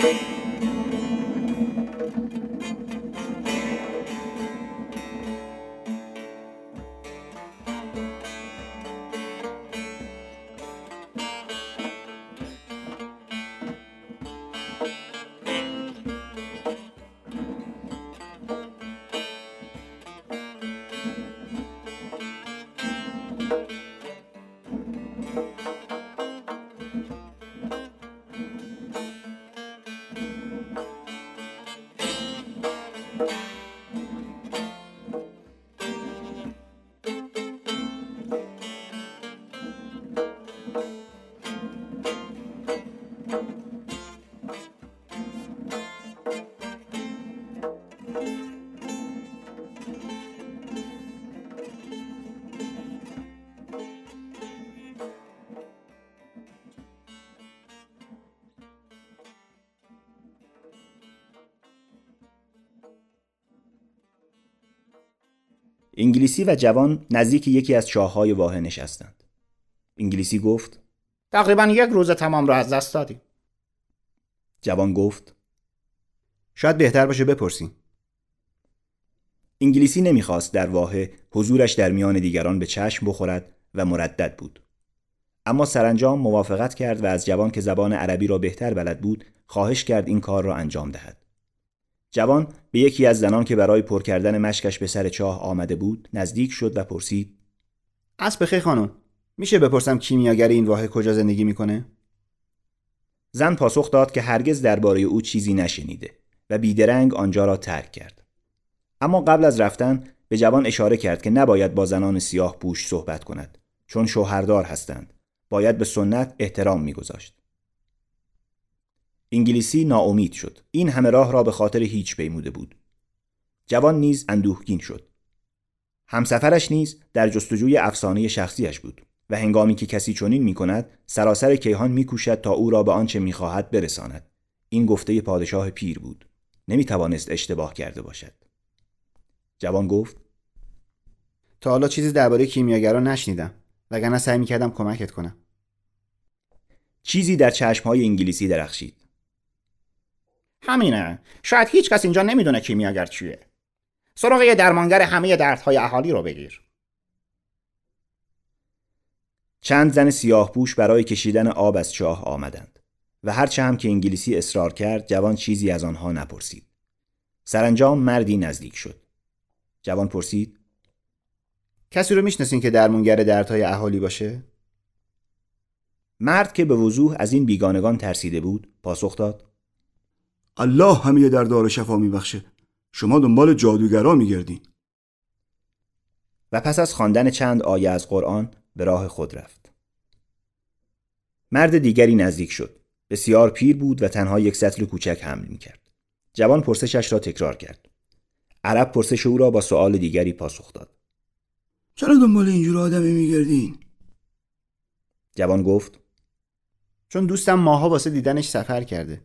انگلیسی و جوان نزدیک یکی از چاه‌های واحه نشستند. انگلیسی گفت: تقریباً 1 روز تمام را از دست دادیم. جوان گفت: شاید بهتر باشه بپرسیم. انگلیسی نمیخواست در واحه حضورش در میان دیگران به چشم بخورد و مردد بود. اما سرانجام موافقت کرد و از جوان که زبان عربی را بهتر بلد بود خواهش کرد این کار را انجام دهد. جوان به یکی از زنان که برای پر کردن مشکش به سر چاه آمده بود نزدیک شد و پرسید: عصر بخیر خانم، میشه بپرسم کیمیاگر این واحه کجا زندگی میکنه؟ زن پاسخ داد که هرگز درباره او چیزی نشنیده و بیدرنگ آنجا را ترک کرد. اما قبل از رفتن به جوان اشاره کرد که نباید با زنان سیاه پوش صحبت کند، چون شوهردار هستند. باید به سنت احترام میگذاشت. انگلیسی ناامید شد. این همه راه را به خاطر هیچ پیموده بود. جوان نیز اندوهگین شد. همسفرش نیز در جستجوی افسانه شخصیش بود و هنگامی که کسی چنین می‌کند سراسر کیهان می‌کوشد تا او را به آنچه می‌خواهد برساند. این گفته پادشاه پیر بود. نمی‌توانست اشتباه کرده باشد. جوان گفت: تا حالا چیزی درباره کیمیاگران نشنیدم، وگرنه سعی می‌کردم کمکت کنم. چیزی در چشم‌های انگلیسی درخشید. همینه. شاید هیچ کس اینجا نمیدونه کیمیاگر چیه. سراغ یه درمانگر همه دردهای اهالی رو بگیر. چند زن سیاه پوش برای کشیدن آب از چاه آمدند و هرچه هم که انگلیسی اصرار کرد جوان چیزی از آنها نپرسید. سرانجام مردی نزدیک شد. جوان پرسید: کسی رو میشناسین که درمانگر دردهای اهالی باشه؟ مرد که به وضوح از این بیگانگان ترسیده بود پاسخ داد: الله همه دردها رو شفا میبخشه. شما دنبال جادوگرا میگردین. و پس از خواندن چند آیه از قرآن به راه خود رفت. مرد دیگری نزدیک شد. بسیار پیر بود و تنها یک سطل کوچک حمل میکرد. جوان پرسشش را تکرار کرد. عرب پرسش او را با سؤال دیگری پاسخ داد: چرا دنبال اینجور آدمی میگردین؟ جوان گفت: چون دوستم ماها واسه دیدنش سفر کرده.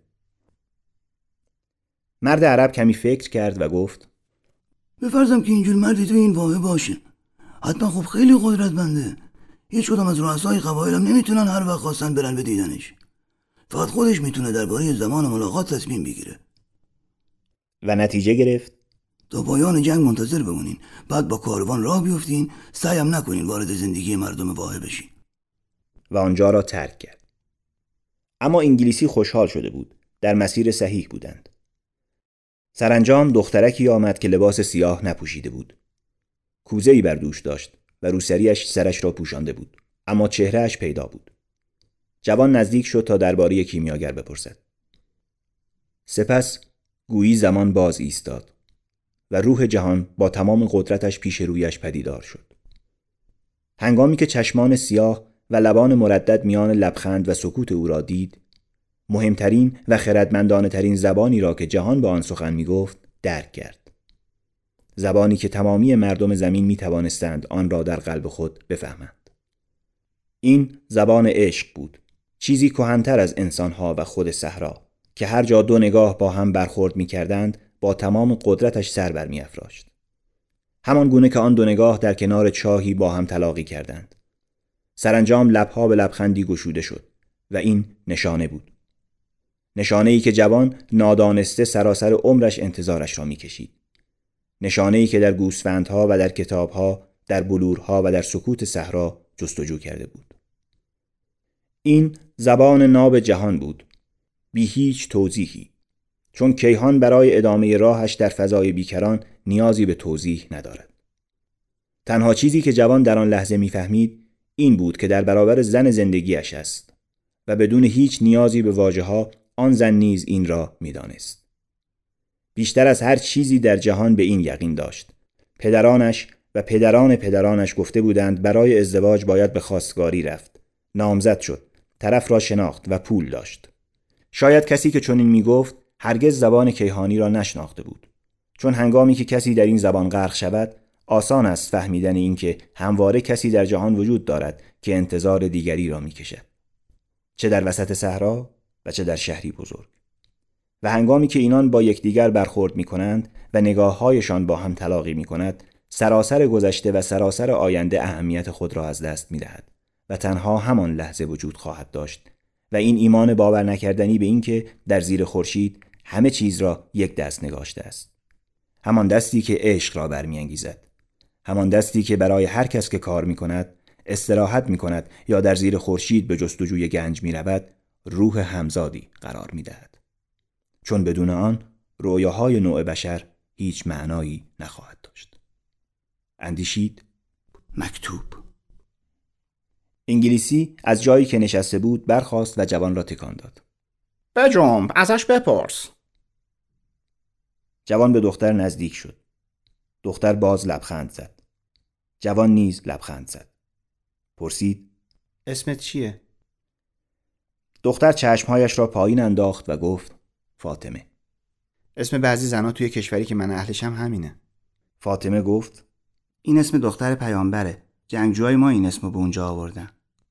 مرد عرب کمی فکر کرد و گفت: بفرضم که اینجور مردی تو این واحه باشه. حتما خب خیلی قدرتمنده. هیچ کدام از رؤسای قبایل هم نمیتونن هر وقت خواستن برن به دیدنش. فقط خودش میتونه درباره زمان ملاقات تصمیم بگیره. و نتیجه گرفت: تا پایان جنگ منتظر بمونین، بعد با کاروان راه بیفتین، سعی هم نکنین وارد زندگی مردم واحه بشین. و آنجا را ترک کرد. اما انگلیسی خوشحال شده بود. در مسیر صحیح بودند. سرانجام دخترکی آمد که لباس سیاه نپوشیده بود. کوزه‌ای بر دوش داشت و روسریش سرش را پوشانده بود، اما چهرهش پیدا بود. جوان نزدیک شد تا درباره کیمیاگر بپرسد. سپس گویی زمان باز ایستاد و روح جهان با تمام قدرتش پیش رویش پدیدار شد. هنگامی که چشمان سیاه و لبان مردد میان لبخند و سکوت او را دید، مهمترین و خردمندانه ترین زبانی را که جهان با آن سخن می گفت درک کرد. زبانی که تمامی مردم زمین می توانستند آن را در قلب خود بفهمند. این زبان عشق بود، چیزی کهن‌تر از انسانها و خود صحرا که هر جا دو نگاه با هم برخورد می کردند با تمام قدرتش سر بر می افراشت. همان گونه که آن دو نگاه در کنار چاهی با هم تلاقی کردند. سرانجام لبها به لبخندی گشوده شد و این نشانه بود. نشانه‌ای که جوان نادانسته سراسر عمرش انتظارش را می‌کشید. نشانه‌ای که در گوسفندها و در کتابها، در بلورها و در سکوت صحرا جستجو کرده بود. این زبان ناب جهان بود، بی هیچ توضیحی، چون کیهان برای ادامه راهش در فضای بیکران نیازی به توضیح ندارد. تنها چیزی که جوان در آن لحظه می‌فهمید این بود که در برابر زن زندگیش است و بدون هیچ نیازی به واژه‌ها آن زن نیز این را می‌دانست. بیشتر از هر چیزی در جهان به این یقین داشت. پدرانش و پدران پدرانش گفته بودند برای ازدواج باید به خواستگاری رفت. نامزد شد، طرف را شناخت و پول داشت. شاید کسی که چنین میگفت هرگز زبان کیهانی را نشناخته بود، چون هنگامی که کسی در این زبان غرق شود آسان است فهمیدن این که همواره کسی در جهان وجود دارد که انتظار دیگری را میکشد، چه در وسط صحرا و چه در شهری بزرگ. و هنگامی که اینان با یکدیگر برخورد میکنند و نگاههایشان با هم تلاقی میکند، سراسر گذشته و سراسر آینده اهمیت خود را از دست میدهد و تنها همان لحظه وجود خواهد داشت. و این ایمان باور نکردنی به این که در زیر خورشید همه چیز را یک دست نگاشته است، همان دستی که عشق را برمی‌انگیزد، همان دستی که برای هر کس که کار می‌کند، استراحت می‌کند یا در زیر خورشید به جستجوی گنج می‌رود، روح همزادی قرار می‌دهد، چون بدون آن رویاهای نوع بشر هیچ معنایی نخواهد داشت. اندیشید. مکتوب. انگلیسی از جایی که نشسته بود برخاست و جوان را تکان داد. بجنب، ازش بپرس. جوان به دختر نزدیک شد. دختر باز لبخند زد. جوان نیز لبخند زد. پرسید: اسمت چیه؟ دختر چشمهایش را پایین انداخت و گفت: فاطمه. اسم بعضی زنها توی کشوری که من اهلشم همینه. فاطمه گفت: این اسم دختر پیامبره. جنگجوهای ما این اسمو به اونجا آوردن.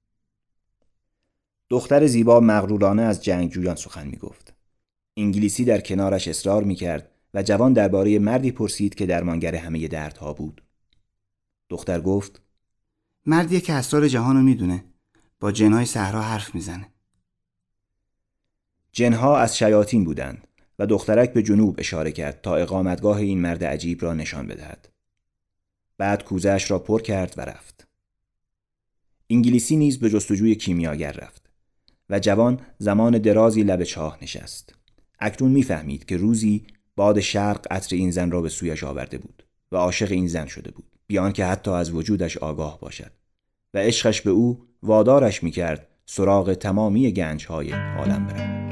دختر زیبا مغرورانه از جنگجویان سخن می گفت. انگلیسی در کنارش اصرار می کرد و جوان درباره مردی پرسید که درمانگر همه دردها بود. دختر گفت: مردیه که اسرار جهانو میدونه. با جنهای صحرا حرف میزنه. جنها از شیاطین بودند و دخترک به جنوب اشاره کرد تا اقامتگاه این مرد عجیب را نشان بدهد. بعد کوزه‌اش را پر کرد و رفت. انگلیسی نیز به جستجوی کیمیاگر رفت و جوان زمان درازی لب چاه نشست. اکنون میفهمید که روزی باد شرق عطر این زن را به سویش آورده بود و عاشق این زن شده بود، بیان که حتی از وجودش آگاه باشد، و عشقش به او وادارش میکرد سراغ تمامی گنج‌های عالم برود.